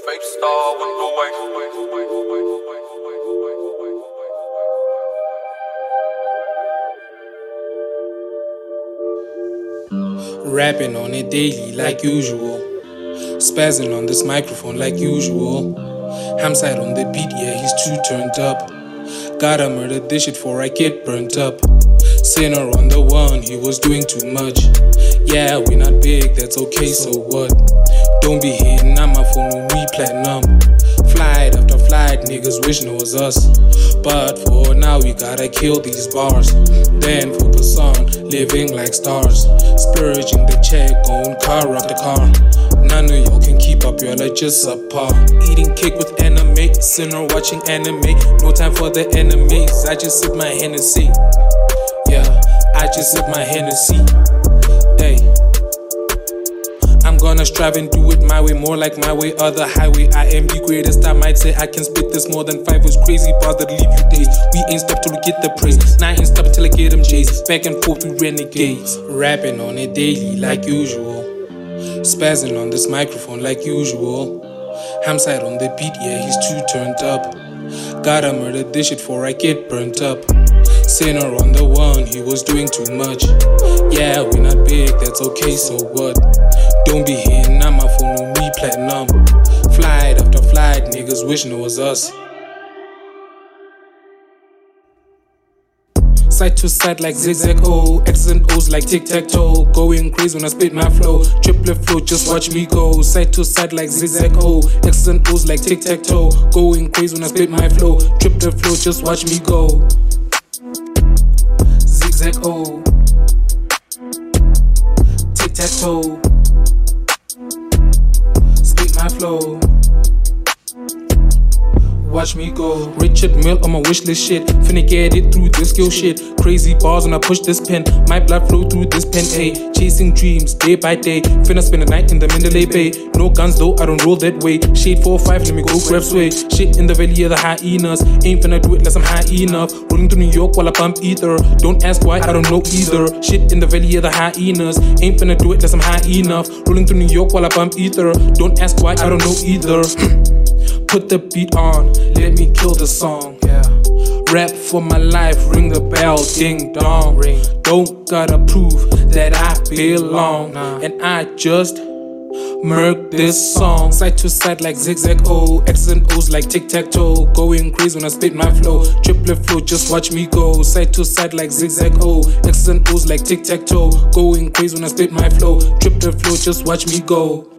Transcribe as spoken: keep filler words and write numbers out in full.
Fate star with the way. Rapping on it daily like usual. Spazzing on this microphone like usual. Hamside on the beat, yeah, he's too turned up. Gotta murder this shit before I get burnt up. Sinner on the one, he was doing too much. Yeah, we not big, that's okay, so what? Don't be hating on my phone when we platinum. Flight after flight, niggas wishing it was us. But for now, we gotta kill these bars. Then focus on living like stars. Splurging the check, going car after car. None of y'all can keep up, y'all are just subpar. Eating cake with anime, sinner watching anime. No time for the enemies, I just sip my Hennessy. Yeah, I just sip my Hennessy. Hey, I'm gonna strive and do it my way, more like my way or the highway. I am the greatest, I might say I can spit this more than five was crazy bars that leave you dazed. We ain't stop till we get the praise. Now I ain't stop till I get them J's. Back and forth we renegades. Rapping on it daily like usual. Spazzing on this microphone like usual. Hamside on the beat, yeah, he's too turned up. Gotta murder this shit before I get burnt up. Sinner on the one, he was doing too much. Yeah, we not big, that's okay, so what? Don't be hating on my phone when we platinum. Flight after flight, niggas wishing it was us. Side to side like zigzag O, X's and O's like tic-tac-toe. Going crazy when I spit my flow. Triple flow, just watch me go. Side to side like zigzag O, X's and O's like tic-tac-toe. Going crazy when I spit my flow. Triple flow, just watch me go. Zigzag O, tic-tac-toe. Spit my flow. Watch me go. Richard Mill on my wish list shit. Finna get it through this skill shit. Crazy bars when I push this pen. My blood flow through this pen, ayy. Chasing dreams day by day. Finna spend the night in the Mandalay Bay. No guns though, I don't roll that way. Shade four five, let me go grab sway. Shit in the valley of the hyenas. Ain't finna do it unless I'm high enough. Rolling through New York while I pump ether. Don't ask why, I don't know either. Shit in the valley of the hyenas. Ain't finna do it unless I'm high enough. Rolling through New York while I pump ether. Don't ask why, I don't know either. Put the beat on, let me kill the song, yeah. Rap for my life, ring the bell, ding dong. Ring. Don't gotta prove that I belong, nah. And I just murk this song. Side to side like zigzag O, X's and O's like tic-tac-toe. Going crazy when I spit my flow. Triple flow, just watch me go. Side to side like zigzag O, X's and O's like tic-tac-toe. Going crazy when I spit my flow. Triple flow, just watch me go.